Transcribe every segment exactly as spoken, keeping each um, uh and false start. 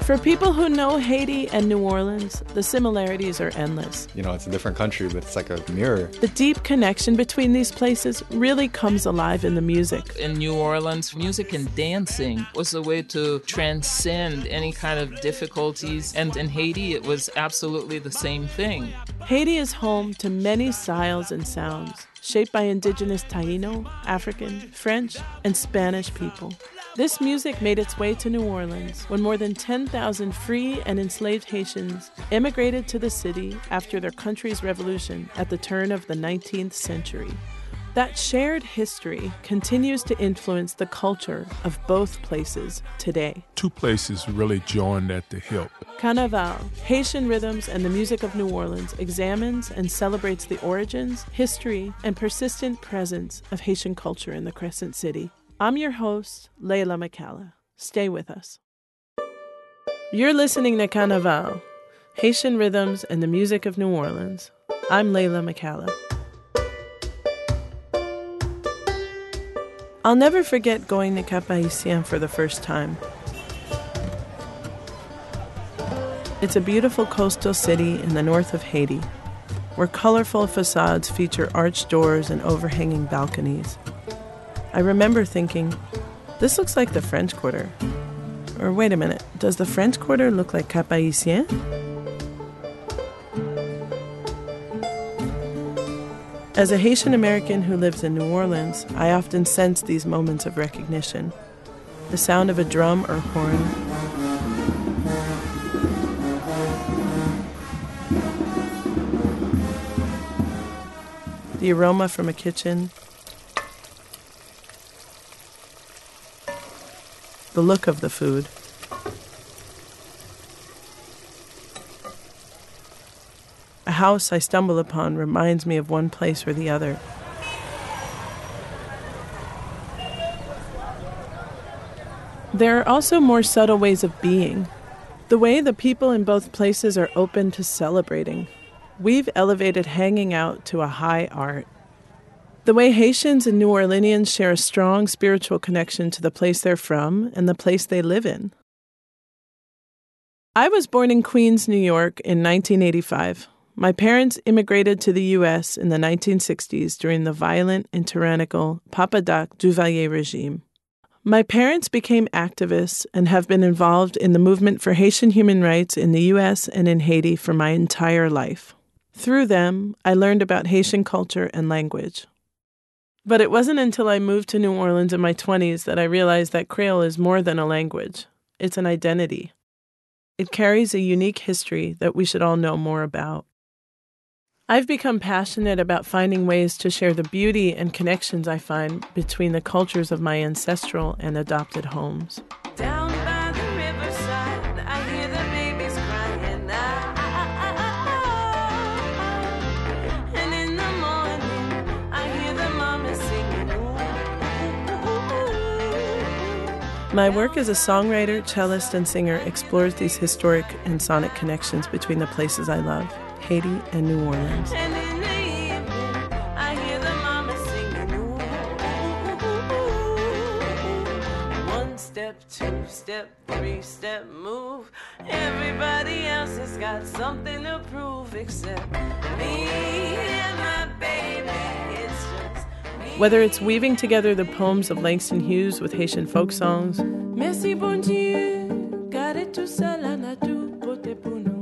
For people who know Haiti and New Orleans, the similarities are endless. You know, it's a different country, but it's like a mirror. The deep connection between these places really comes alive in the music. In New Orleans, music and dancing was a way to transcend any kind of difficulties. And in Haiti, it was absolutely the same thing. Haiti is home to many styles and sounds, shaped by indigenous Taino, African, French, and Spanish people. This music made its way to New Orleans when more than ten thousand free and enslaved Haitians immigrated to the city after their country's revolution at the turn of the nineteenth century. That shared history continues to influence the culture of both places today. Two places really joined at the hip. Carnaval, Haitian Rhythms and the Music of New Orleans examines and celebrates the origins, history, and persistent presence of Haitian culture in the Crescent City. I'm your host, Layla McCalla. Stay with us. You're listening to Carnaval, Haitian Rhythms and the Music of New Orleans. I'm Layla McCalla. I'll never forget going to Cap-Haïtien for the first time. It's a beautiful coastal city in the north of Haiti, where colorful facades feature arched doors and overhanging balconies. I remember thinking, this looks like the French Quarter. Or wait a minute, does the French Quarter look like Cap-Haïtien? As a Haitian American who lives in New Orleans, I often sense these moments of recognition. The sound of a drum or horn, the aroma from a kitchen, the look of the food. A house I stumble upon reminds me of one place or the other. There are also more subtle ways of being. The way the people in both places are open to celebrating. We've elevated hanging out to a high art. The way Haitians and New Orleanians share a strong spiritual connection to the place they're from and the place they live in. I was born in Queens, New York in nineteen eighty-five. My parents immigrated to the U S in the nineteen sixties during the violent and tyrannical Papa Doc Duvalier regime. My parents became activists and have been involved in the movement for Haitian human rights in the U S and in Haiti for my entire life. Through them, I learned about Haitian culture and language. But it wasn't until I moved to New Orleans in my twenties that I realized that Creole is more than a language. It's an identity. It carries a unique history that we should all know more about. I've become passionate about finding ways to share the beauty and connections I find between the cultures of my ancestral and adopted homes. Down by the riverside, I hear the babies crying out. And in the morning, I hear the mama singing. Ooh. My work as a songwriter, cellist, and singer explores these historic and sonic connections between the places I love, Haiti and New Orleans. And in the evening, I hear the mama singing. Ooh. One step, two step, three step move. Everybody else has got something to prove except me and my baby. It's just me. Whether it's weaving together the poems of Langston Hughes with Haitian folk songs, Merci bon Dieu, car tout seul en a tout porté pour nous.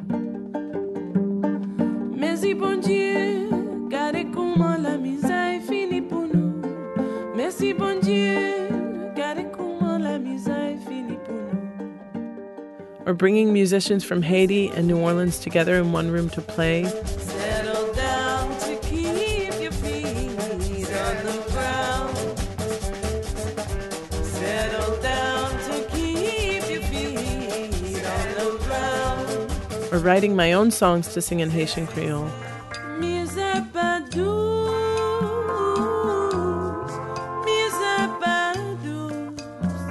Merci bon Dieu, car comment la misère est finie pour nous. Merci bon Dieu, car comment la misère est finie pour nous. or bringing musicians from Haiti and New Orleans together in one room to play. Settle down to keep your feet on the ground. Settle down to keep your feet on the ground. Or writing my own songs to sing in Haitian Creole. Mise pas douce, mise pas douce,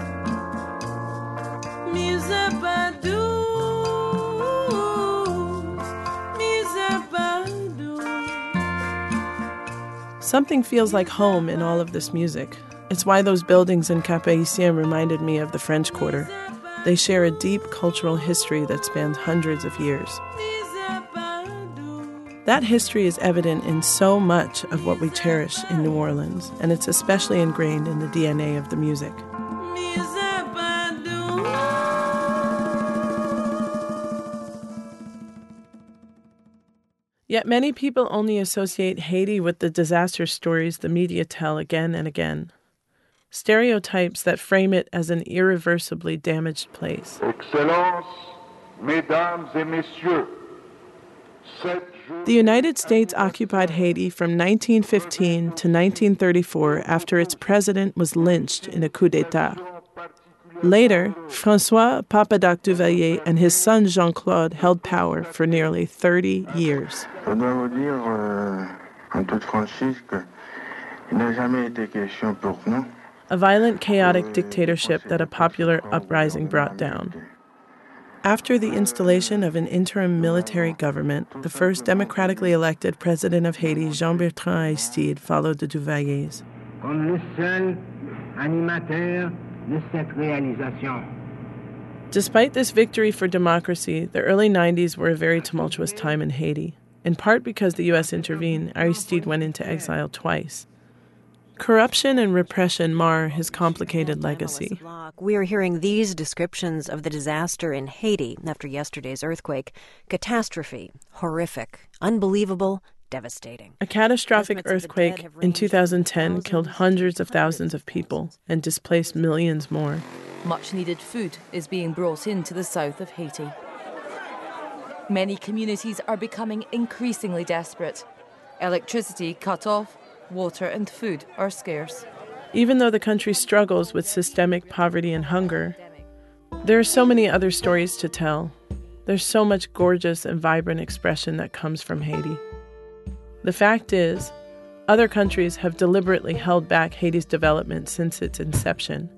mise pas douce, mise pas douce. Something feels like home in all of this music. It's why those buildings in Cap-Haïtien reminded me of the French Quarter. They share a deep cultural history that spans hundreds of years. That history is evident in so much of what we cherish in New Orleans, and it's especially ingrained in the D N A of the music. Yet many people only associate Haiti with the disaster stories the media tell again and again. Stereotypes that frame it as an irreversibly damaged place. Excellences, mesdames et messieurs, the United States occupied Haiti from nineteen fifteen to nineteen thirty-four after its president was lynched in a coup d'etat. Later, François Papadoc Duvalier and his son Jean-Claude held power for nearly thirty years. Je dois vous dire euh, en toute franchise que il n'a jamais été question pour nous. A violent, chaotic dictatorship that a popular uprising brought down. After the installation of an interim military government, the first democratically elected president of Haiti, Jean-Bertrand Aristide, followed the Duvaliers. Comme le seul animateur de cette réalisation. Despite this victory for democracy, the early nineties were a very tumultuous time in Haiti. In part because the U S intervened, Aristide went into exile twice. Corruption and repression mar his complicated legacy. We are hearing these descriptions of the disaster in Haiti after yesterday's earthquake. Catastrophe, horrific, unbelievable, devastating. A catastrophic earthquake in two thousand ten killed hundreds of thousands of people and displaced millions more. Much-needed food is being brought into the south of Haiti. Many communities are becoming increasingly desperate. Electricity cut off, water and food are scarce. Even though the country struggles with systemic poverty and hunger, there are so many other stories to tell. There's so much gorgeous and vibrant expression that comes from Haiti. The fact is, other countries have deliberately held back Haiti's development since its inception.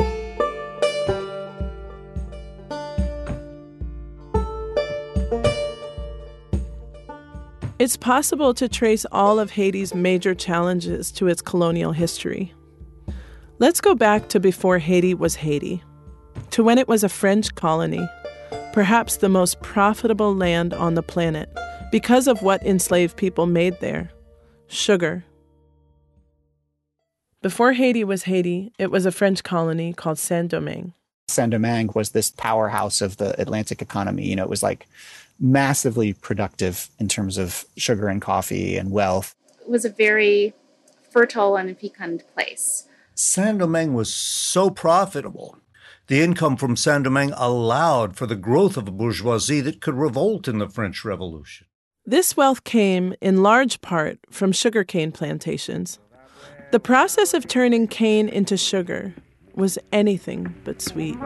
It's possible to trace all of Haiti's major challenges to its colonial history. Let's go back to before Haiti was Haiti, to when it was a French colony, perhaps the most profitable land on the planet, because of what enslaved people made there: sugar. Before Haiti was Haiti, it was a French colony called Saint-Domingue. Saint-Domingue was this powerhouse of the Atlantic economy. You know, it was like massively productive in terms of sugar and coffee and wealth. It was a very fertile and fecund place. Saint-Domingue was so profitable. The income from Saint-Domingue allowed for the growth of a bourgeoisie that could revolt in the French Revolution. This wealth came, in large part, from sugarcane plantations. The process of turning cane into sugar was anything but sweet.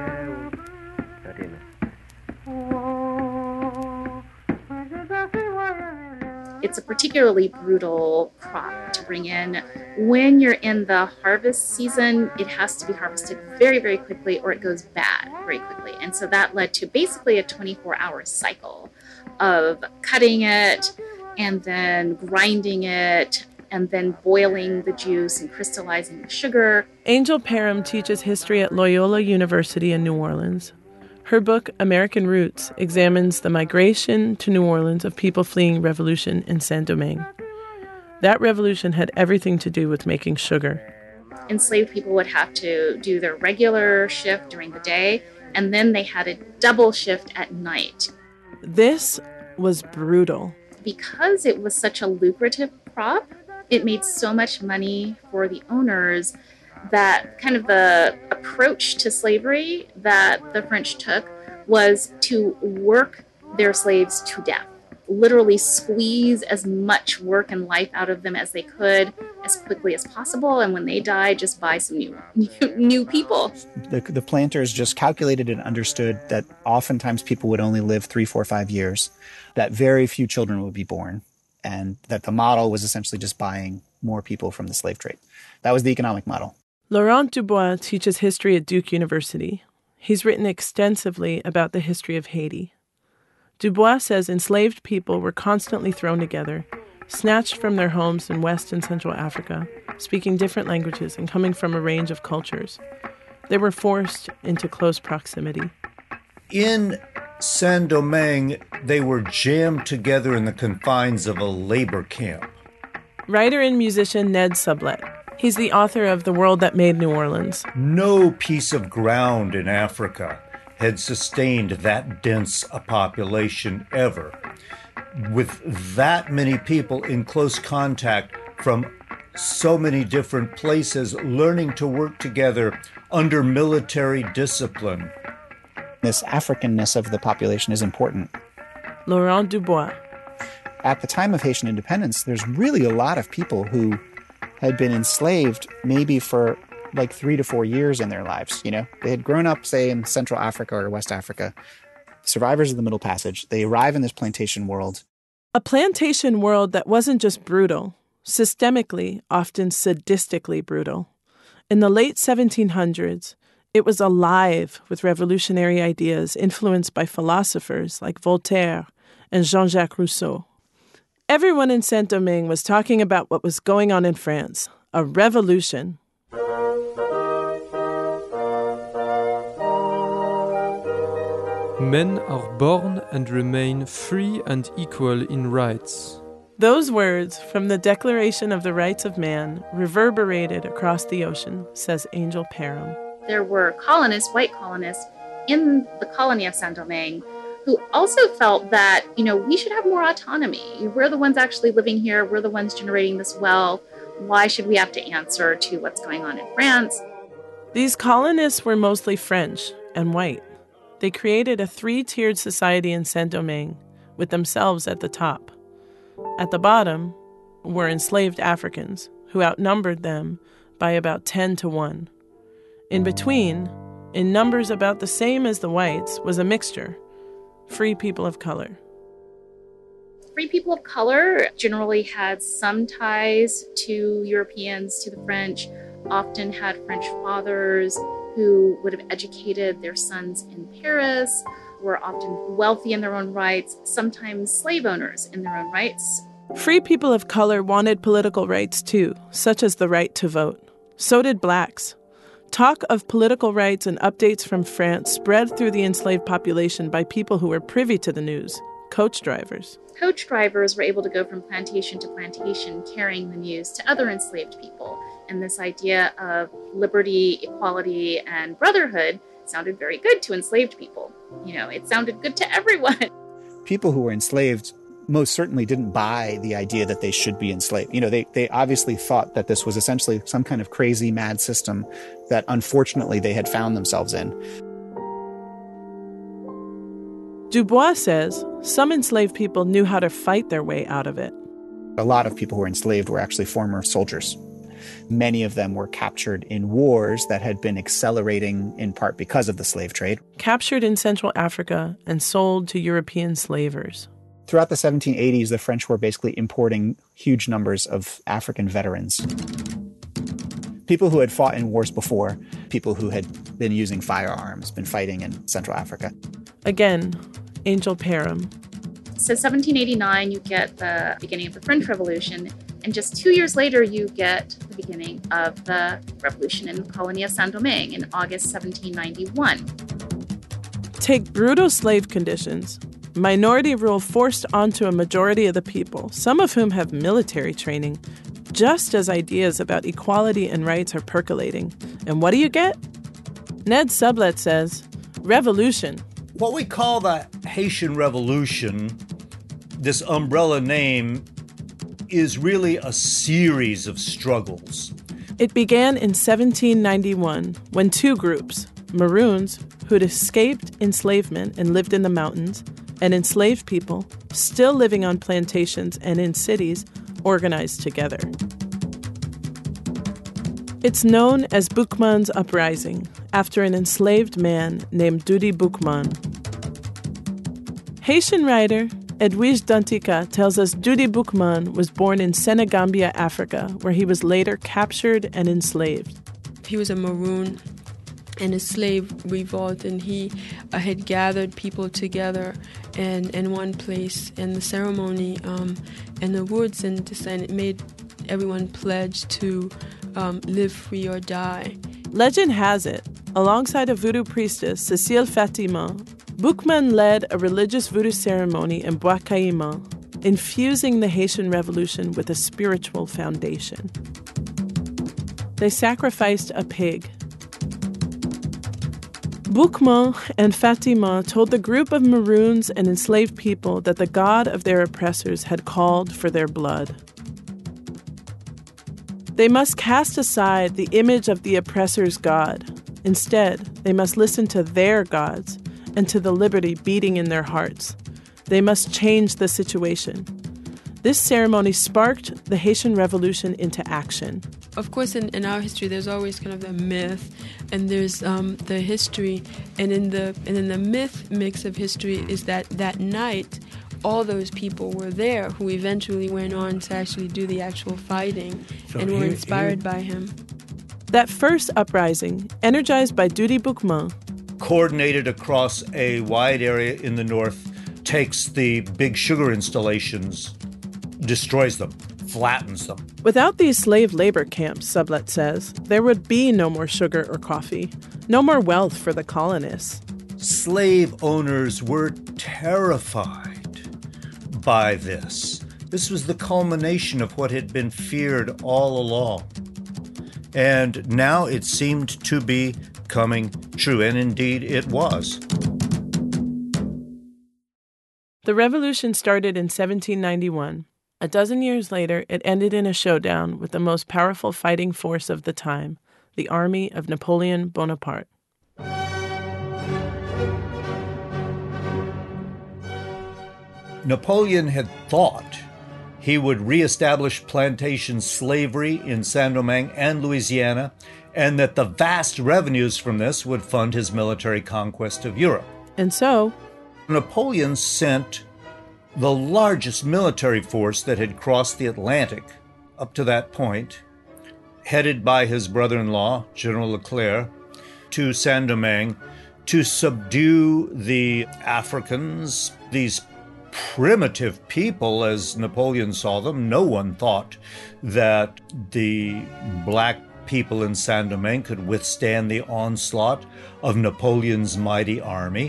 It's a particularly brutal crop to bring in. When you're in the harvest season, it has to be harvested very, very quickly or it goes bad very quickly. And so that led to basically a twenty-four hour cycle of cutting it and then grinding it and then boiling the juice and crystallizing the sugar. Angel Parham teaches history at Loyola University in New Orleans. Her book, American Roots, examines the migration to New Orleans of people fleeing revolution in Saint-Domingue. That revolution had everything to do with making sugar. Enslaved people would have to do their regular shift during the day, and then they had a double shift at night. This was brutal. Because it was such a lucrative crop, it made so much money for the owners that kind of the approach to slavery that the French took was to work their slaves to death, literally squeeze as much work and life out of them as they could as quickly as possible. And when they died, just buy some new new, new people. The, the planters just calculated and understood that oftentimes people would only live three, four, five years, that very few children would be born, and that the model was essentially just buying more people from the slave trade. That was the economic model. Laurent Dubois teaches history at Duke University. He's written extensively about the history of Haiti. Dubois says enslaved people were constantly thrown together, snatched from their homes in West and Central Africa, speaking different languages and coming from a range of cultures. They were forced into close proximity. In Saint-Domingue, they were jammed together in the confines of a labor camp. Writer and musician Ned Sublette. He's the author of The World That Made New Orleans. No piece of ground in Africa had sustained that dense a population ever, with that many people in close contact from so many different places, learning to work together under military discipline. This Africanness of the population is important. Laurent Dubois. At the time of Haitian independence, there's really a lot of people who had been enslaved maybe for like three to four years in their lives. You know, they had grown up, say, in Central Africa or West Africa, survivors of the Middle Passage. They arrive in this plantation world. A plantation world that wasn't just brutal, systemically, often sadistically brutal. In the late seventeen hundreds, it was alive with revolutionary ideas influenced by philosophers like Voltaire and Jean-Jacques Rousseau. Everyone in Saint-Domingue was talking about what was going on in France, a revolution. Men are born and remain free and equal in rights. Those words from the Declaration of the Rights of Man reverberated across the ocean, says Angel Parham. There were colonists, white colonists, in the colony of Saint-Domingue who also felt that, you know, we should have more autonomy. We're the ones actually living here. We're the ones generating this wealth. Why should we have to answer to what's going on in France? These colonists were mostly French and white. They created a three-tiered society in Saint-Domingue, with themselves at the top. At the bottom were enslaved Africans, who outnumbered them by about ten to one. In between, in numbers about the same as the whites, was a mixture. Free people of color. Free people of color generally had some ties to Europeans, to the French, often had French fathers who would have educated their sons in Paris, were often wealthy in their own rights, sometimes slave owners in their own rights. Free people of color wanted political rights too, such as the right to vote. So did blacks. Talk of political rights and updates from France spread through the enslaved population by people who were privy to the news, coach drivers. Coach drivers were able to go from plantation to plantation carrying the news to other enslaved people. And this idea of liberty, equality, and brotherhood sounded very good to enslaved people. You know, it sounded good to everyone. People who were enslaved most certainly didn't buy the idea that they should be enslaved. You know, they, they obviously thought that this was essentially some kind of crazy, mad system that unfortunately they had found themselves in. Dubois says some enslaved people knew how to fight their way out of it. A lot of people who were enslaved were actually former soldiers. Many of them were captured in wars that had been accelerating in part because of the slave trade. Captured in Central Africa and sold to European slavers. Throughout the seventeen eighties, the French were basically importing huge numbers of African veterans. People who had fought in wars before, people who had been using firearms, been fighting in Central Africa. Again, Angel Parham. So seventeen eighty-nine, you get the beginning of the French Revolution, and just two years later, you get the beginning of the revolution in the colony of Saint-Domingue in August seventeen ninety-one. Take brutal slave conditions, minority rule forced onto a majority of the people, some of whom have military training, just as ideas about equality and rights are percolating. And what do you get? Ned Sublette says, revolution. What we call the Haitian Revolution, this umbrella name, is really a series of struggles. It began in seventeen ninety-one when two groups, Maroons, who'd escaped enslavement and lived in the mountains, and enslaved people, still living on plantations and in cities, organized together. It's known as Boukman's Uprising, after an enslaved man named Doudi Boukman. Haitian writer Edwige Dantika tells us Doudi Boukman was born in Senegambia, Africa, where he was later captured and enslaved. He was a Maroon in a slave revolt, and he uh, had gathered people together in, in one place in the ceremony um, in the woods, and, and it made everyone pledge to um, live free or die. Legend has it, alongside a voodoo priestess, Cécile Fatima, Boukman led a religious voodoo ceremony in Bois Caïman, infusing the Haitian Revolution with a spiritual foundation. They sacrificed a pig. Boukman and Fatima told the group of Maroons and enslaved people that the god of their oppressors had called for their blood. They must cast aside the image of the oppressor's god. Instead, they must listen to their gods and to the liberty beating in their hearts. They must change the situation. This ceremony sparked the Haitian Revolution into action. Of course, in, in our history, there's always kind of the myth, and there's um, the history, and in the and in the myth mix of history is that that night, all those people were there who eventually went on to actually do the actual fighting so and were here, inspired here. by him. That first uprising, energized by Dudy Boukman, coordinated across a wide area in the north, takes the big sugar installations, destroys them, flattens them. Without these slave labor camps, Sublette says, there would be no more sugar or coffee, no more wealth for the colonists. Slave owners were terrified by this. This was the culmination of what had been feared all along. And now it seemed to be coming true, and indeed it was. The revolution started in seventeen ninety-one. A dozen years later, it ended in a showdown with the most powerful fighting force of the time, the army of Napoleon Bonaparte. Napoleon had thought he would reestablish plantation slavery in Saint-Domingue and Louisiana, and that the vast revenues from this would fund his military conquest of Europe. And so, Napoleon sent the largest military force that had crossed the Atlantic up to that point, headed by his brother-in-law, General Leclerc, to Saint-Domingue to subdue the Africans, these primitive people, as Napoleon saw them. No one thought that the black people in Saint-Domingue could withstand the onslaught of Napoleon's mighty army.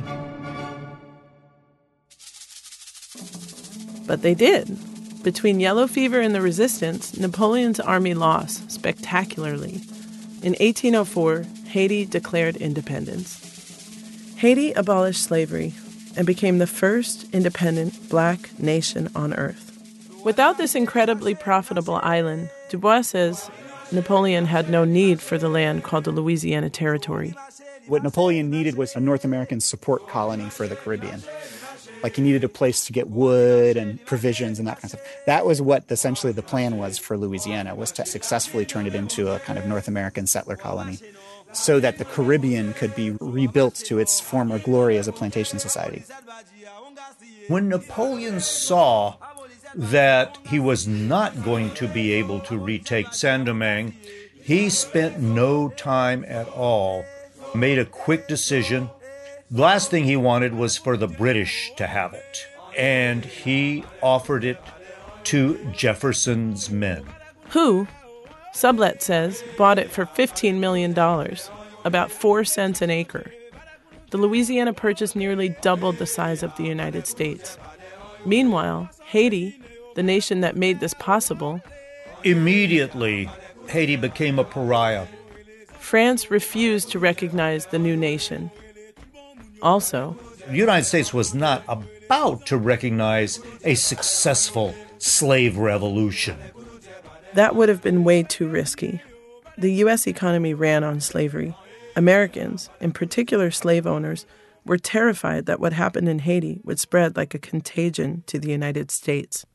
But they did. Between yellow fever and the resistance, Napoleon's army lost spectacularly. In eighteen oh four, Haiti declared independence. Haiti abolished slavery and became the first independent black nation on earth. Without this incredibly profitable island, Dubois says Napoleon had no need for the land called the Louisiana Territory. What Napoleon needed was a North American support colony for the Caribbean. Like, he needed a place to get wood and provisions and that kind of stuff. That was what essentially the plan was for Louisiana, was to successfully turn it into a kind of North American settler colony so that the Caribbean could be rebuilt to its former glory as a plantation society. When Napoleon saw that he was not going to be able to retake Saint-Domingue, he spent no time at all, made a quick decision. The last thing he wanted was for the British to have it, and he offered it to Jefferson's men. Who, Sublette says, bought it for fifteen million dollars, about four cents an acre. The Louisiana Purchase nearly doubled the size of the United States. Meanwhile, Haiti, the nation that made this possible, immediately Haiti became a pariah. France refused to recognize the new nation. Also, the United States was not about to recognize a successful slave revolution. That would have been way too risky. The U S economy ran on slavery. Americans, in particular slave owners, were terrified that what happened in Haiti would spread like a contagion to the United States.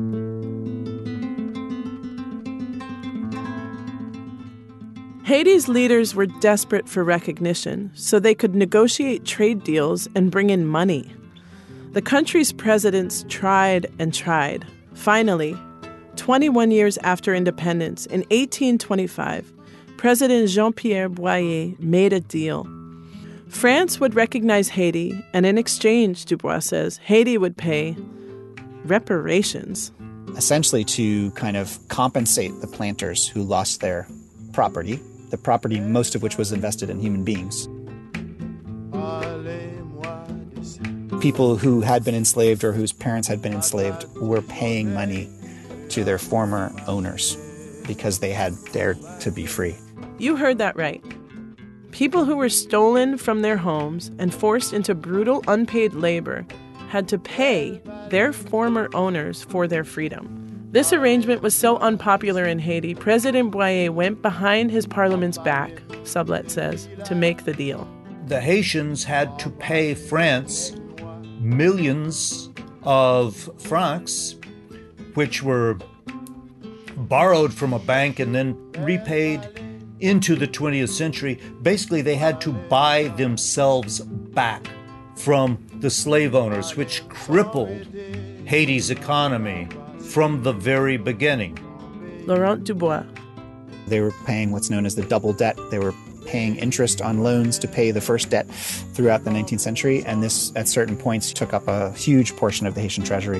Haiti's leaders were desperate for recognition so they could negotiate trade deals and bring in money. The country's presidents tried and tried. Finally, twenty-one years after independence, in eighteen twenty-five, President Jean-Pierre Boyer made a deal. France would recognize Haiti, and in exchange, Dubois says, Haiti would pay reparations. Essentially to kind of compensate the planters who lost their property the property, most of which was invested in human beings. People who had been enslaved or whose parents had been enslaved were paying money to their former owners because they had dared to be free. You heard that right. People who were stolen from their homes and forced into brutal unpaid labor had to pay their former owners for their freedom. This arrangement was so unpopular in Haiti, President Boyer went behind his parliament's back, Sublette says, to make the deal. The Haitians had to pay France millions of francs, which were borrowed from a bank and then repaid into the twentieth century. Basically, they had to buy themselves back from the slave owners, which crippled Haiti's economy from the very beginning. Laurent Dubois. They were paying what's known as the double debt. They were paying interest on loans to pay the first debt throughout the nineteenth century, and this, at certain points, took up a huge portion of the Haitian treasury.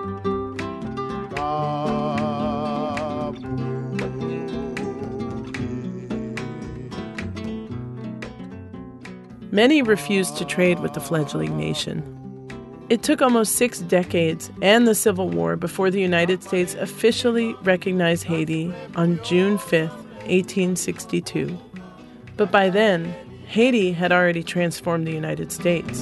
Many refused to trade with the fledgling nation. It took almost six decades and the Civil War before the United States officially recognized Haiti on June fifth, eighteen sixty-two. But by then, Haiti had already transformed the United States.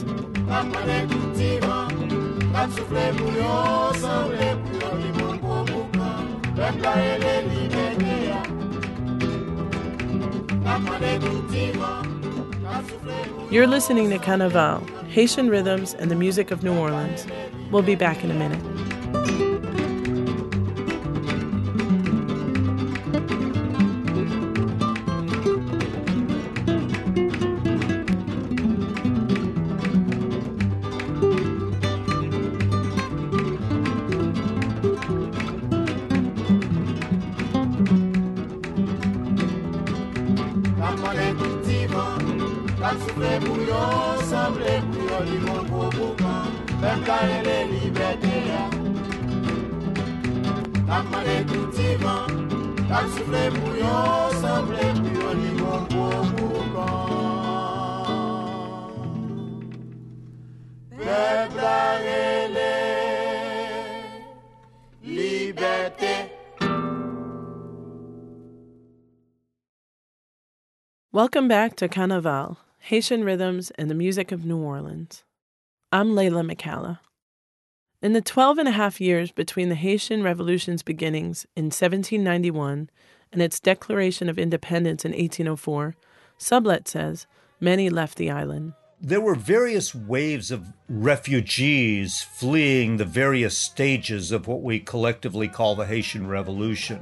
You're listening to Carnaval, Haitian Rhythms and the Music of New Orleans. We'll be back in a minute. Welcome back to Carnaval, Haitian Rhythms and the Music of New Orleans. I'm Layla McCalla. In the twelve and a half years between the Haitian Revolution's beginnings in seventeen ninety-one and its declaration of independence in eighteen oh four, Sublette says many left the island. There were various waves of refugees fleeing the various stages of what we collectively call the Haitian Revolution.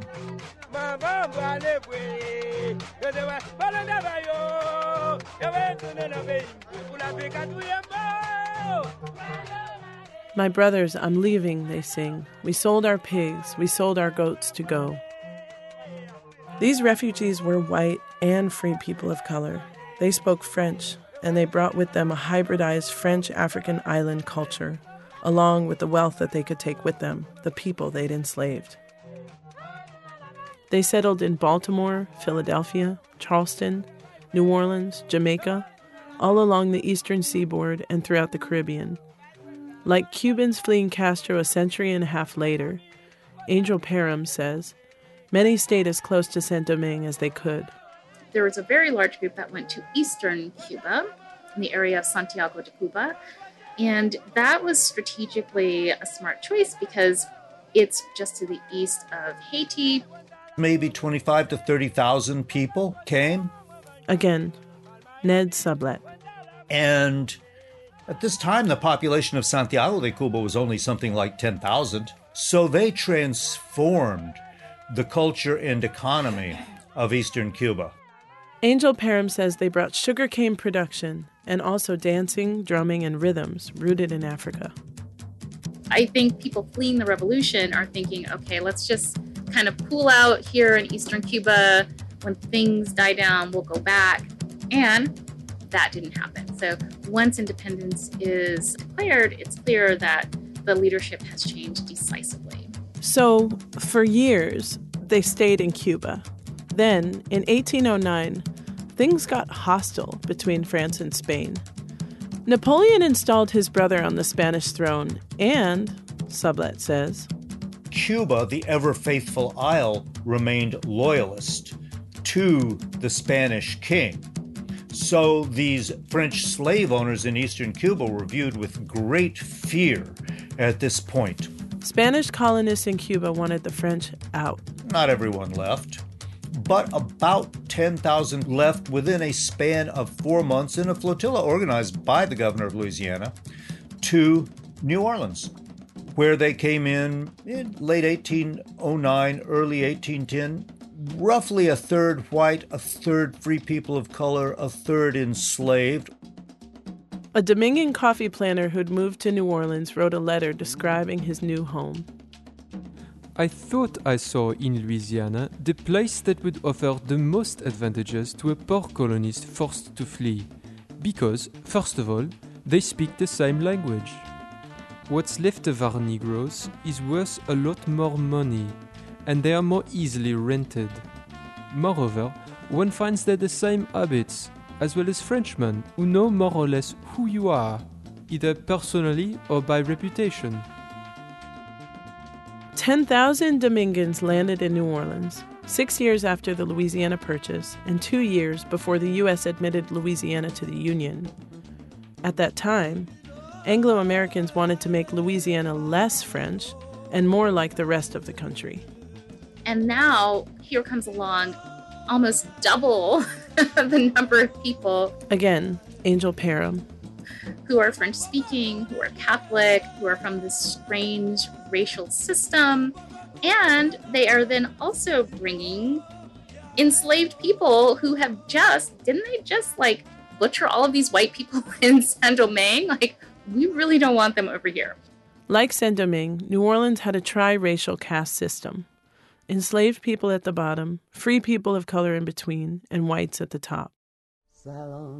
My brothers, I'm leaving, they sing. We sold our pigs, we sold our goats to go. These refugees were white and free people of color. They spoke French, and they brought with them a hybridized French-African island culture, along with the wealth that they could take with them, the people they'd enslaved. They settled in Baltimore, Philadelphia, Charleston, New Orleans, Jamaica, all along the eastern seaboard and throughout the Caribbean. Like Cubans fleeing Castro a century and a half later, Angel Parham says, many stayed as close to Saint-Domingue as they could. There was a very large group that went to eastern Cuba, in the area of Santiago de Cuba, and that was strategically a smart choice because it's just to the east of Haiti. Maybe twenty-five to thirty thousand people came. Again, Ned Sublette. And at this time, the population of Santiago de Cuba was only something like ten thousand. So they transformed the culture and economy of eastern Cuba. Angel Parham says they brought sugarcane production and also dancing, drumming, and rhythms rooted in Africa. I think people fleeing the revolution are thinking, okay, let's just kind of pool out here in eastern Cuba. When things die down, we'll go back. And that didn't happen. So once independence is declared, it's clear that the leadership has changed decisively. So for years, they stayed in Cuba. Then, in eighteen oh nine, things got hostile between France and Spain. Napoleon installed his brother on the Spanish throne, and, Sublette says, Cuba, the ever-faithful Isle, remained loyalist to the Spanish king. So these French slave owners in eastern Cuba were viewed with great fear at this point. Spanish colonists in Cuba wanted the French out. Not everyone left, but about ten thousand left within a span of four months in a flotilla organized by the governor of Louisiana to New Orleans, where they came in in late eighteen oh nine, early eighteen ten, roughly a third white, a third free people of color, a third enslaved. A Dominican coffee planter who'd moved to New Orleans wrote a letter describing his new home. I thought I saw in Louisiana the place that would offer the most advantages to a poor colonist forced to flee, because, first of all, they speak the same language. What's left of our Negroes is worth a lot more money, and they are more easily rented. Moreover, one finds there the same habits, as well as Frenchmen who know more or less who you are, either personally or by reputation. ten thousand Dominicans landed in New Orleans, six years after the Louisiana Purchase and two years before the U S admitted Louisiana to the Union. At that time, Anglo-Americans wanted to make Louisiana less French and more like the rest of the country. And now, here comes along almost double the number of people. Again, Angel Parham. Who are French-speaking, who are Catholic, who are from this strange racial system. And they are then also bringing enslaved people who have just, didn't they just like butcher all of these white people in Saint-Domingue? Like, we really don't want them over here. Like Saint-Domingue, New Orleans had a tri-racial caste system. Enslaved people at the bottom, free people of color in between, and whites at the top. The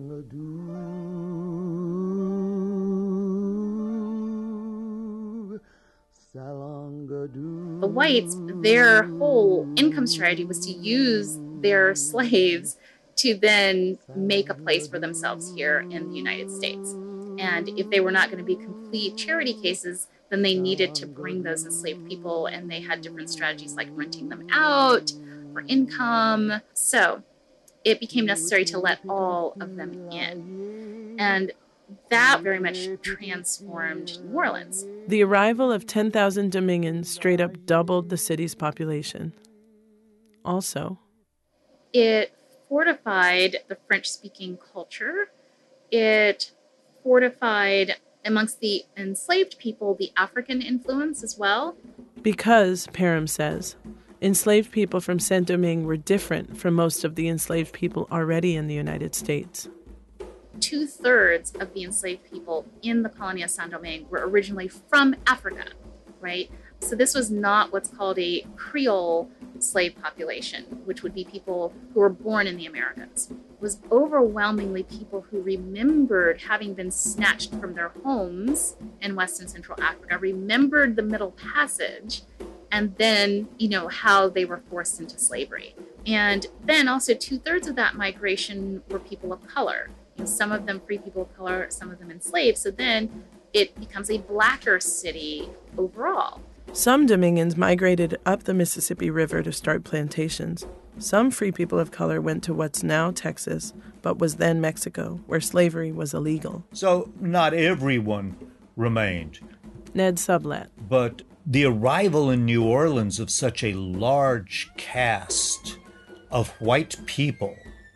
whites, their whole income strategy was to use their slaves to then make a place for themselves here in the United States. And if they were not going to be complete charity cases, then they needed to bring those enslaved people, and they had different strategies like renting them out for income. So it became necessary to let all of them in. And that very much transformed New Orleans. The arrival of ten thousand Dominicans straight up doubled the city's population. Also, it fortified the French-speaking culture. It fortified amongst the enslaved people the African influence as well. Because, Parham says, enslaved people from Saint-Domingue were different from most of the enslaved people already in the United States. Two-thirds of the enslaved people in the colony of Saint-Domingue were originally from Africa, right? So this was not what's called a Creole slave population, which would be people who were born in the Americas. It was overwhelmingly people who remembered having been snatched from their homes in West and Central Africa, remembered the Middle Passage, and then, you know, how they were forced into slavery. And then also two-thirds of that migration were people of color. You know, some of them free people of color, some of them enslaved. So then it becomes a blacker city overall. Some Dominicans migrated up the Mississippi River to start plantations. Some free people of color went to what's now Texas, but was then Mexico, where slavery was illegal. So not everyone remained. Ned Sublette. But the arrival in New Orleans of such a large cast of white people,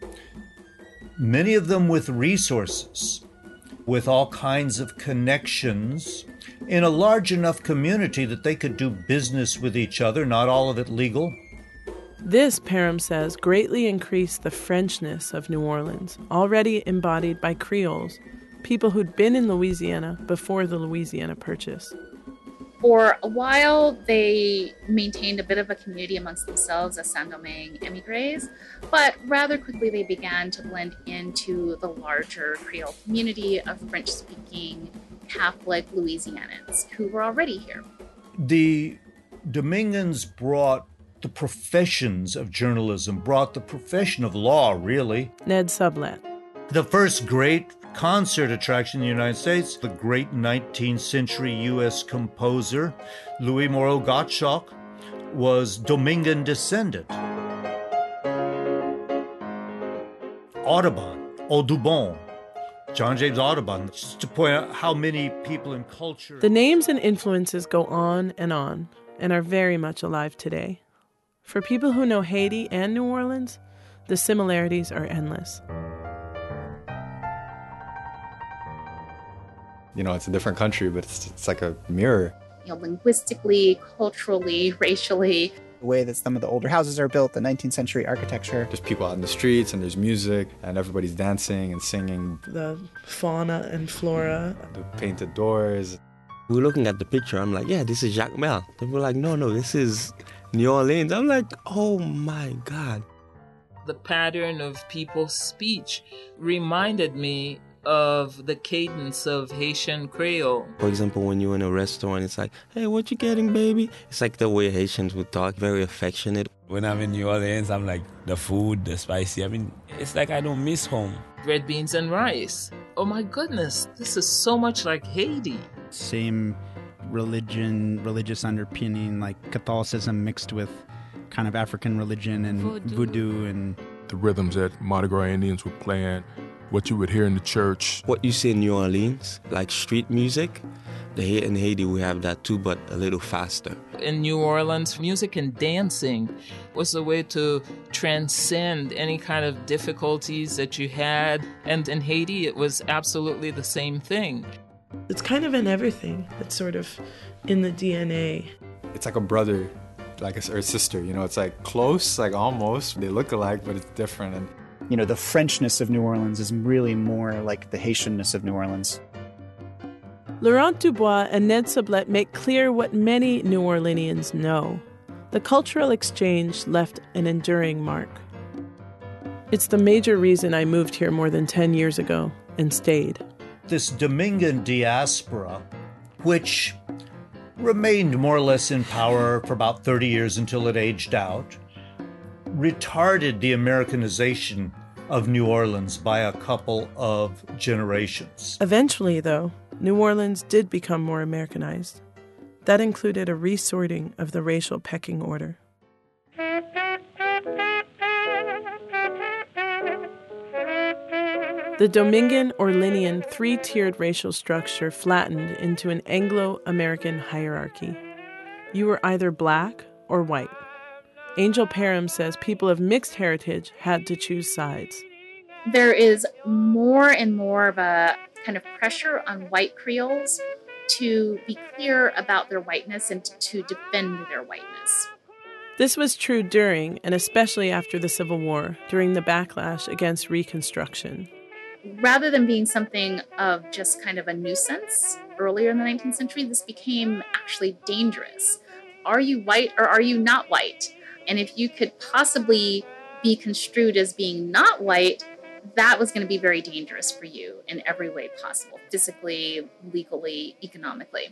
many of them with resources, with all kinds of connections, in a large enough community that they could do business with each other, not all of it legal. This, Parham says, greatly increased the Frenchness of New Orleans, already embodied by Creoles, people who'd been in Louisiana before the Louisiana Purchase. For a while, they maintained a bit of a community amongst themselves as Saint-Domingue émigrés, but rather quickly they began to blend into the larger Creole community of French-speaking Catholic Louisianans who were already here. The Dominicans brought the professions of journalism, brought the profession of law, really. Ned Sublette. The first great concert attraction in the United States, the great nineteenth century U S composer Louis Moreau Gottschalk was Dominican descendant. Audubon, Audubon, John James Audubon, just to point out how many people in culture... The names and influences go on and on and are very much alive today. For people who know Haiti and New Orleans, the similarities are endless. You know, it's a different country, but it's, it's like a mirror. You know, linguistically, culturally, racially. The way that some of the older houses are built, the nineteenth century architecture. There's people out in the streets and there's music and everybody's dancing and singing. The fauna and flora. The painted doors. We were looking at the picture. I'm like, yeah, this is Jacmel. They were like, no, no, this is New Orleans. I'm like, oh my God. The pattern of people's speech reminded me of the cadence of Haitian Creole. For example, when you're in a restaurant, it's like, hey, what you getting, baby? It's like the way Haitians would talk, very affectionate. When I'm in New Orleans, I'm like, the food, the spicy. I mean, it's like I don't miss home. Red beans and rice. Oh my goodness, this is so much like Haiti. Same religion, religious underpinning, like Catholicism mixed with kind of African religion and voodoo, voodoo and... The rhythms that Mardi Gras Indians were playing, what you would hear in the church. What you see in New Orleans, like street music, the in Haiti we have that too, but a little faster. In New Orleans, music and dancing was a way to transcend any kind of difficulties that you had. And in Haiti, it was absolutely the same thing. It's kind of in everything. It's sort of in the D N A. It's like a brother, like a, or a sister, you know, it's like close, like almost. They look alike, but it's different. And you know, the Frenchness of New Orleans is really more like the Haitianness of New Orleans. Laurent Dubois and Ned Sublette make clear what many New Orleanians know. The cultural exchange left an enduring mark. It's the major reason I moved here more than ten years ago and stayed. This Dominican diaspora, which remained more or less in power for about thirty years until it aged out, retarded the Americanization of New Orleans by a couple of generations. Eventually, though, New Orleans did become more Americanized. That included a resorting of the racial pecking order. The Dominican Orleanian three-tiered racial structure flattened into an Anglo-American hierarchy. You were either black or white. Angel Parham says people of mixed heritage had to choose sides. There is more and more of a kind of pressure on white Creoles to be clear about their whiteness and to defend their whiteness. This was true during and especially after the Civil War, during the backlash against Reconstruction. Rather than being something of just kind of a nuisance earlier in the nineteenth century, this became actually dangerous. Are you white or are you not white? And if you could possibly be construed as being not white, that was going to be very dangerous for you in every way possible, physically, legally, economically.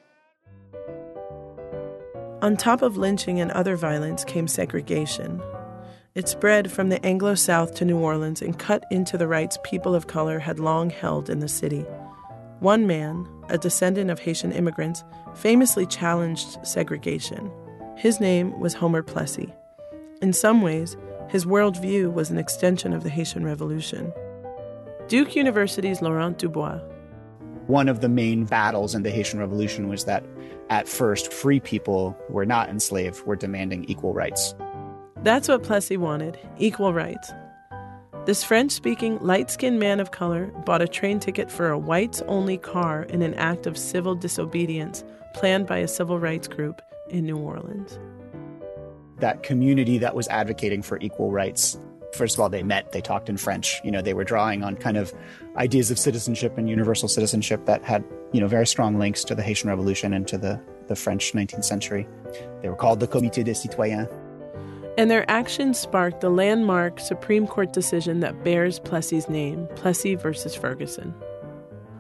On top of lynching and other violence came segregation. It spread from the Anglo-South to New Orleans and cut into the rights people of color had long held in the city. One man, a descendant of Haitian immigrants, famously challenged segregation. His name was Homer Plessy. In some ways, his worldview was an extension of the Haitian Revolution. Duke University's Laurent Dubois. One of the main battles in the Haitian Revolution was that, at first, free people who were not enslaved were demanding equal rights. That's what Plessy wanted, equal rights. This French-speaking, light-skinned man of color bought a train ticket for a whites-only car in an act of civil disobedience planned by a civil rights group in New Orleans. That community that was advocating for equal rights, first of all, they met, they talked in French. You know, they were drawing on kind of ideas of citizenship and universal citizenship that had, you know, very strong links to the Haitian Revolution and to the, the French nineteenth century. They were called the Comité des Citoyens. And their actions sparked the landmark Supreme Court decision that bears Plessy's name, Plessy versus Ferguson.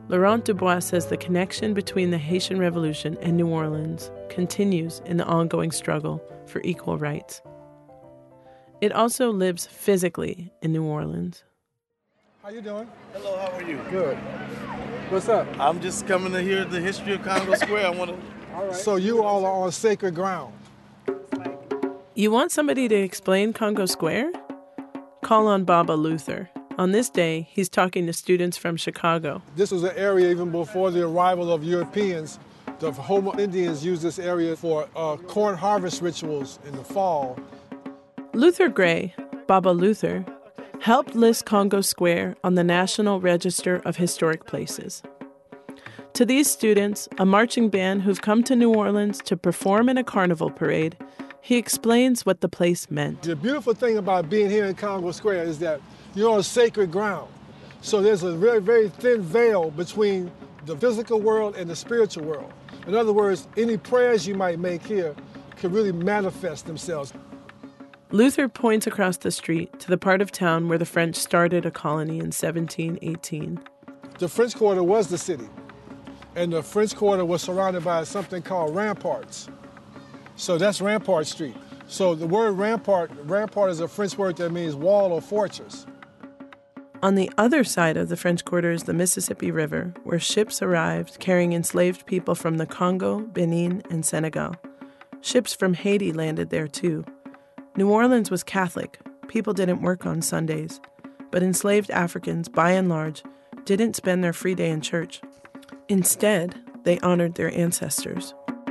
Laurent Dubois says the connection between the Haitian Revolution and New Orleans continues in the ongoing struggle for equal rights. It also lives physically in New Orleans. How you doing? Hello, how are you? Good. What's up? I'm just coming to hear the history of Congo Square. I want to. All right. So you all are on sacred ground. You want somebody to explain Congo Square? Call on Baba Luther. On this day, he's talking to students from Chicago. This was an area even before the arrival of Europeans. The Homo Indians used this area for uh, corn harvest rituals in the fall. Luther Gray, Baba Luther, helped list Congo Square on the National Register of Historic Places. To these students, a marching band who've come to New Orleans to perform in a carnival parade, he explains what the place meant. The beautiful thing about being here in Congo Square is that you're on sacred ground. So there's a very, very thin veil between the physical world and the spiritual world. In other words, any prayers you might make here can really manifest themselves. Luther points across the street to the part of town where the French started a colony in seventeen eighteen. The French Quarter was the city, and the French Quarter was surrounded by something called ramparts. So that's Rampart Street. So the word rampart, rampart is a French word that means wall or fortress. On the other side of the French Quarter is the Mississippi River, where ships arrived carrying enslaved people from the Congo, Benin, and Senegal. Ships from Haiti landed there too. New Orleans was Catholic. People didn't work on Sundays. But enslaved Africans, by and large, didn't spend their free day in church. Instead, they honored their ancestors.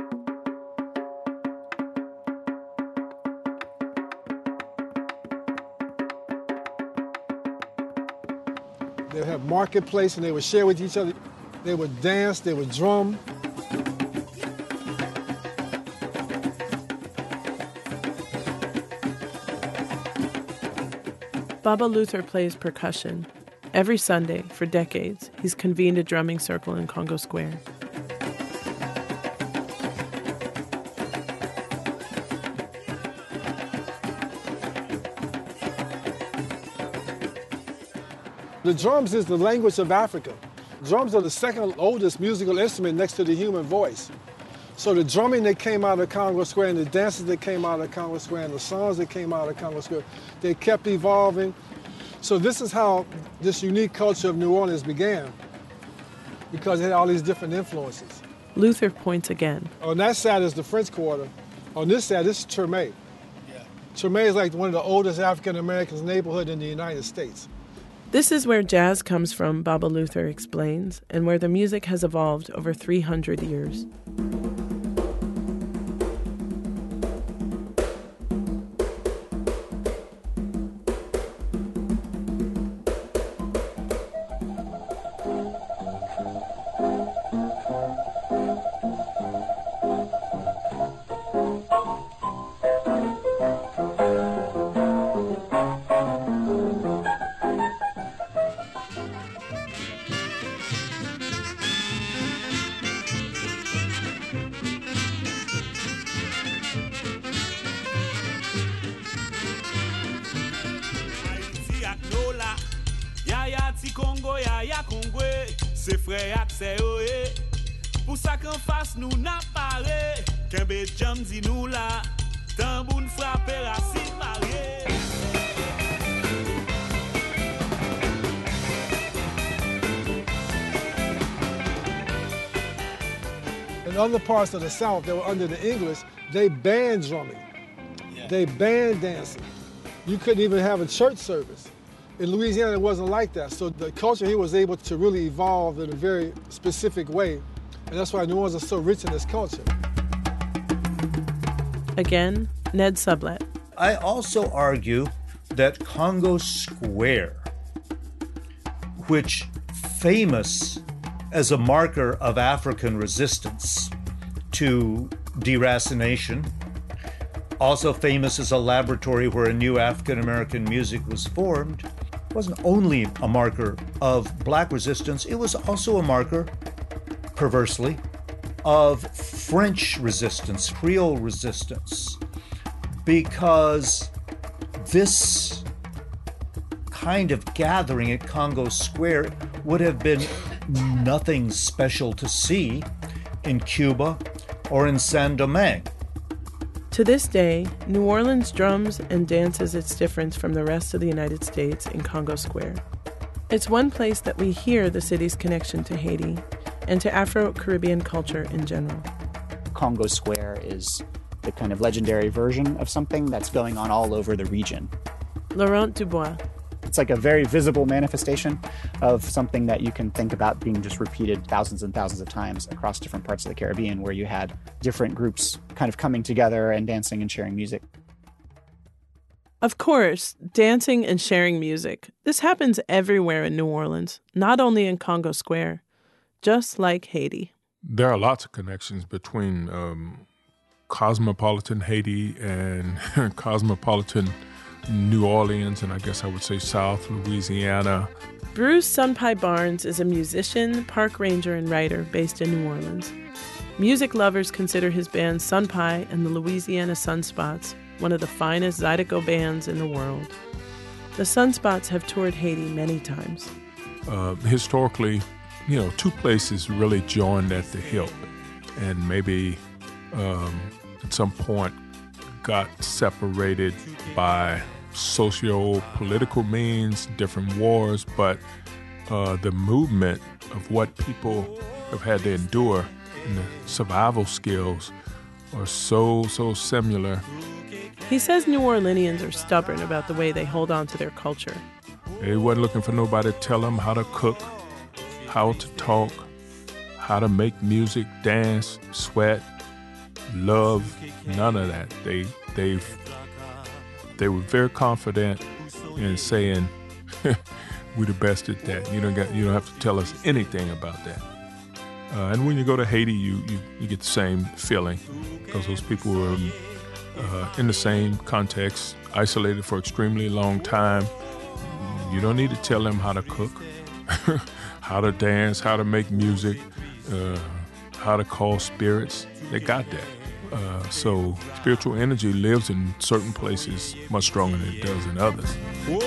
They would have marketplace and they would share with each other. They would dance, they would drum. Baba Luther plays percussion. Every Sunday, for decades, he's convened a drumming circle in Congo Square. The drums is the language of Africa. Drums are the second oldest musical instrument next to the human voice. So the drumming that came out of Congo Square and the dances that came out of Congo Square and the songs that came out of Congo Square, they kept evolving. So this is how this unique culture of New Orleans began, because it had all these different influences. Luther points again. On that side is the French Quarter. On this side, this is Treme. Yeah. Treme is like one of the oldest African-American neighborhoods in the United States. This is where jazz comes from, Baba Luther explains, and where the music has evolved over three hundred years. Congo, ya ya Congwe, c'est frère ak c'est oé. Pour ça qu'en face nous n'a paré, qu'un bé jam di nous là, tamboun frappe racine mariée. In other parts of the South that were under the English, they banned drumming. Yeah. They banned dancing. You couldn't even have a church service. In Louisiana, it wasn't like that. So the culture here was able to really evolve in a very specific way. And that's why New Orleans is so rich in this culture. Again, Ned Sublette. I also argue that Congo Square, which famous as a marker of African resistance to deracination, also famous as a laboratory where a new African-American music was formed, wasn't only a marker of black resistance, it was also a marker, perversely, of French resistance, Creole resistance, because this kind of gathering at Congo Square would have been nothing special to see in Cuba or in Saint-Domingue. To this day, New Orleans drums and dances its difference from the rest of the United States in Congo Square. It's one place that we hear the city's connection to Haiti and to Afro-Caribbean culture in general. Congo Square is the kind of legendary version of something that's going on all over the region. Laurent Dubois. It's like a very visible manifestation of something that you can think about being just repeated thousands and thousands of times across different parts of the Caribbean, where you had different groups kind of coming together and dancing and sharing music. Of course, dancing and sharing music. This happens everywhere in New Orleans, not only in Congo Square, just like Haiti. There are lots of connections between um, cosmopolitan Haiti and cosmopolitan New Orleans, and I guess I would say South Louisiana. Bruce Sunpai Barnes is a musician, park ranger, and writer based in New Orleans. Music lovers consider his band Sunpai and the Louisiana Sunspots one of the finest Zydeco bands in the world. The Sunspots have toured Haiti many times. Uh, historically, you know, two places really joined at the hip, and maybe um, at some point got separated by socio-political means, different wars, but uh, the movement of what people have had to endure and the survival skills are so, so similar. He says New Orleanians are stubborn about the way they hold on to their culture. They wasn't looking for nobody to tell them how to cook, how to talk, how to make music, dance, sweat, love, none of that. They they they were very confident in saying, we're the best at that. You don't got you don't have to tell us anything about that. Uh, and when you go to Haiti, you, you, you get the same feeling, because those people were uh, in the same context, isolated for extremely long time. You don't need to tell them how to cook, how to dance, how to make music, uh, how to call spirits. They got that. Uh, so spiritual energy lives in certain places much stronger than it does in others.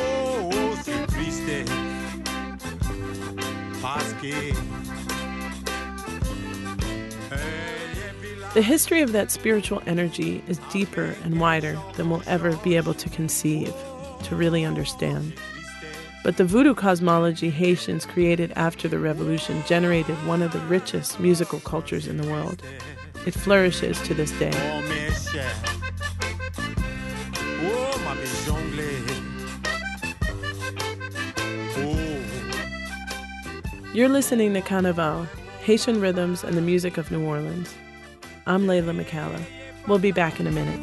The history of that spiritual energy is deeper and wider than we'll ever be able to conceive, to really understand. But the voodoo cosmology Haitians created after the revolution generated one of the richest musical cultures in the world. It flourishes to this day. You're listening to Carnaval, Haitian rhythms and the music of New Orleans. I'm Layla McCalla. We'll be back in a minute.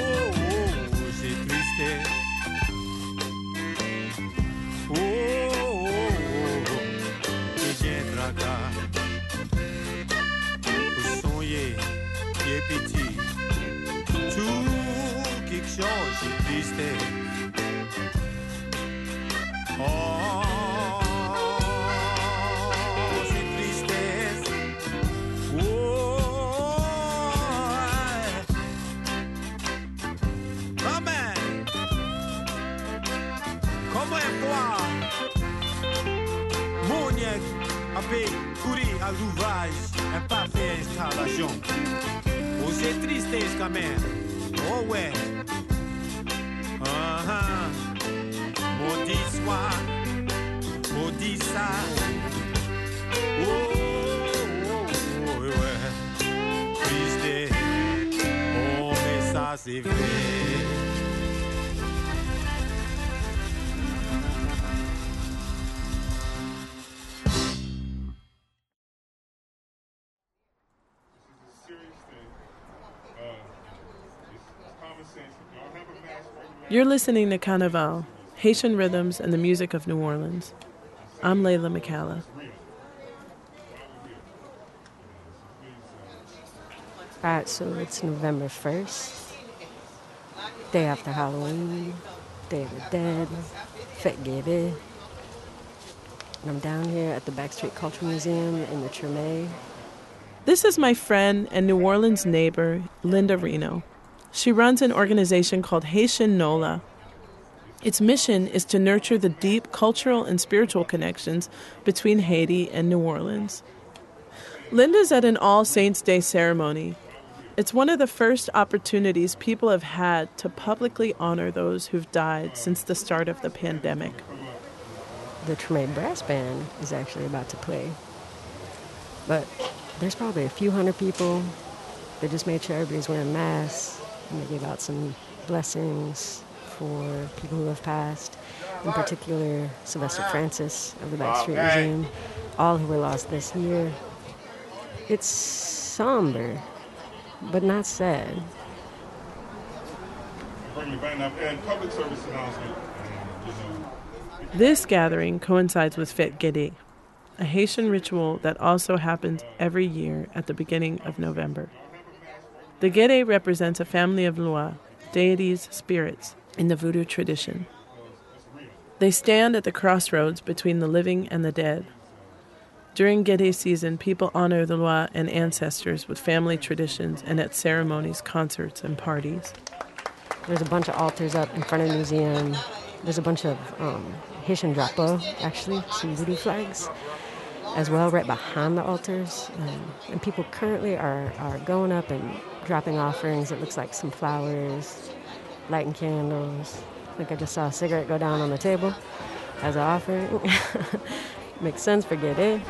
You're listening to Carnaval, Haitian rhythms and the music of New Orleans. I'm Layla McCalla. All right, so it's November first, day after Halloween, Day of the Dead, Fête Guébé. And I'm down here at the Backstreet Cultural Museum in the Treme. This is my friend and New Orleans neighbor, Linda Reno. She runs an organization called Haitian NOLA. Its mission is to nurture the deep cultural and spiritual connections between Haiti and New Orleans. Linda's at an All Saints' Day ceremony. It's one of the first opportunities people have had to publicly honor those who've died since the start of the pandemic. The Treme Brass Band is actually about to play. But there's probably a few hundred people. They just made sure everybody's wearing masks, and they gave out some blessings for people who have passed, in particular Sylvester Francis of the Backstreet Regime, all who were lost this year. It's somber, but not sad. Public service announcement. This gathering coincides with Fête Guédé, a Haitian ritual that also happens every year at the beginning of November. The Guédé represents a family of Loa, deities, spirits, in the Voodoo tradition. They stand at the crossroads between the living and the dead. During Guédé season, people honor the Loa and ancestors with family traditions and at ceremonies, concerts, and parties. There's a bunch of altars up in front of the museum. There's a bunch of um, Haitian drapeaux, actually, some voodoo flags, as well, right behind the altars. Um, and people currently are, are going up and dropping offerings. It looks like some flowers, lighting candles. I think I just saw a cigarette go down on the table as an offering. Makes sense for Guédé.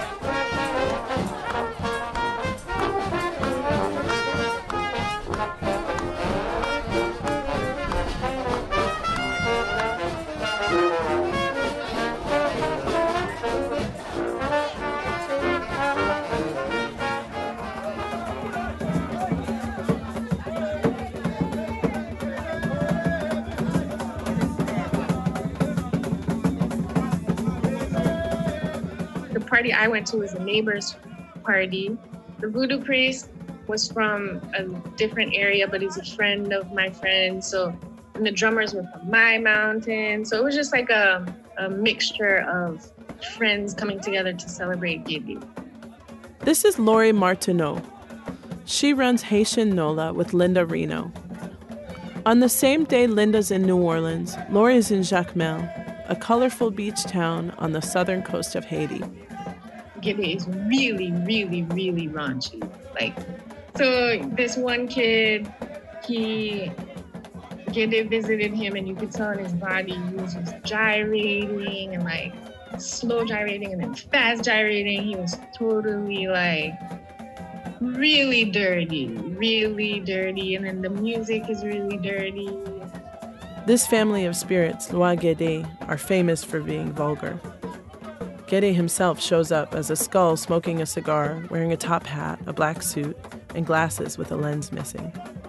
Party I went to was a neighbor's party. The voodoo priest was from a different area, but he's a friend of my friend. So, and the drummers were from my mountain. So it was just like a, a mixture of friends coming together to celebrate Guédé. This is Lori Martineau. She runs Haitian Nola with Linda Reno. On the same day Linda's in New Orleans, Lori is in Jacmel, a colorful beach town on the southern coast of Haiti. Guédé is really, really, really raunchy. Like, so this one kid, he, Guédé visited him and you could tell in his body he was just gyrating and like slow gyrating and then fast gyrating. He was totally like really dirty, really dirty. And then the music is really dirty. This family of spirits, Loa Guédé, are famous for being vulgar. Guédé himself shows up as a skull smoking a cigar, wearing a top hat, a black suit, and glasses with a lens missing.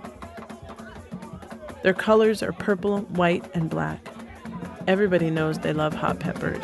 Their colors are purple, white, and black. Everybody knows they love hot peppers.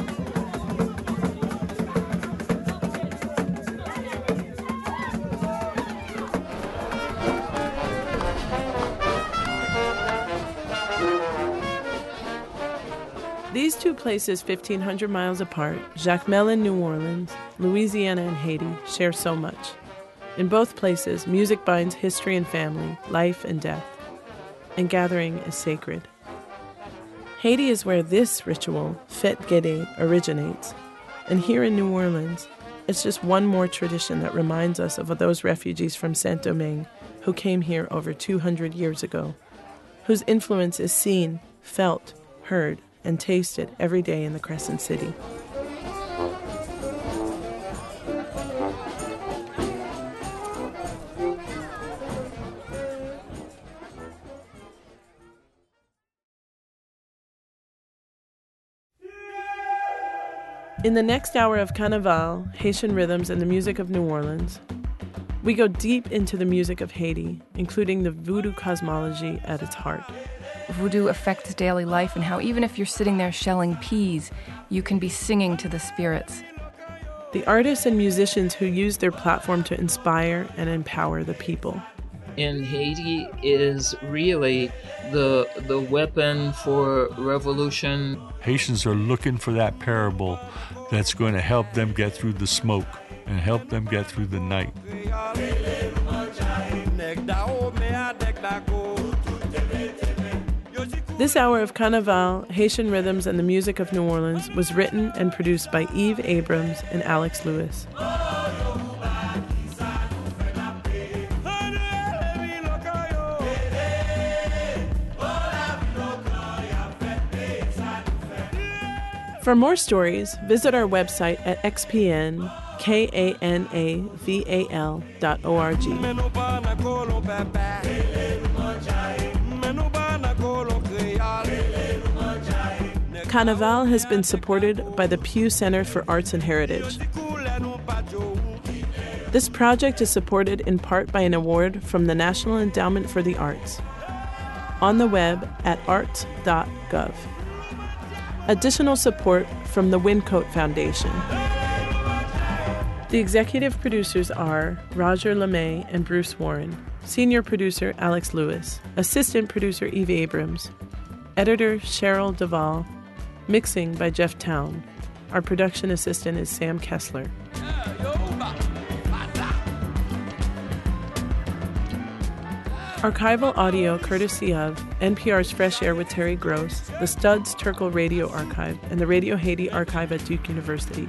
These two places, fifteen hundred miles apart, Jacmel and New Orleans, Louisiana and Haiti, share so much. In both places, music binds history and family, life and death. And gathering is sacred. Haiti is where this ritual, Fête Guédé, originates. And here in New Orleans, it's just one more tradition that reminds us of those refugees from Saint-Domingue who came here over two hundred years ago, whose influence is seen, felt, heard, and tasted every day in the Crescent City. In the next hour of Carnaval, Haitian rhythms and the music of New Orleans, we go deep into the music of Haiti, including the voodoo cosmology at its heart. Voodoo affects daily life and how even if you're sitting there shelling peas, you can be singing to the spirits. The artists and musicians who use their platform to inspire and empower the people. In Haiti is really the the weapon for revolution. Haitians are looking for that parable that's going to help them get through the smoke and help them get through the night. Music This hour of Carnaval, Haitian Rhythms and the Music of New Orleans was written and produced by Eve Abrams and Alex Lewis. For more stories, visit our website at x p n kanaval dot org. Carnaval has been supported by the Pew Center for Arts and Heritage. This project is supported in part by an award from the National Endowment for the Arts. On the web at arts dot gov. Additional support from the Wincote Foundation. The executive producers are Roger LeMay and Bruce Warren, senior producer Alex Lewis, assistant producer Eve Abrams, editor Cheryl Duvall, mixing by Jeff Town. Our production assistant is Sam Kessler. Archival audio courtesy of N P R's Fresh Air with Terry Gross, the Studs Terkel Radio Archive, and the Radio Haiti Archive at Duke University.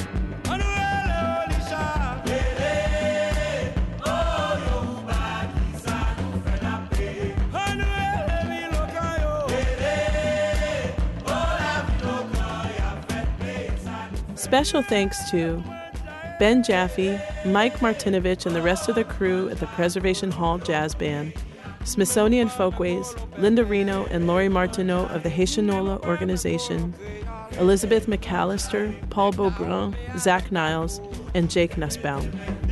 Special thanks to Ben Jaffe, Mike Martinovich, and the rest of the crew at the Preservation Hall Jazz Band, Smithsonian Folkways, Linda Reno and Lori Martineau of the Haitianola Organization, Elizabeth McAllister, Paul Beaubrun, Zach Niles, and Jake Nussbaum.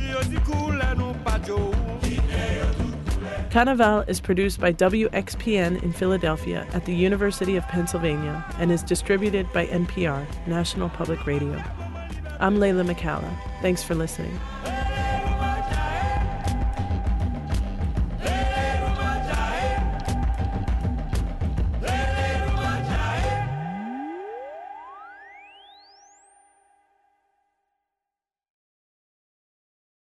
Carnaval is produced by W X P N in Philadelphia at the University of Pennsylvania and is distributed by N P R, National Public Radio. I'm Layla McCalla. Thanks for listening.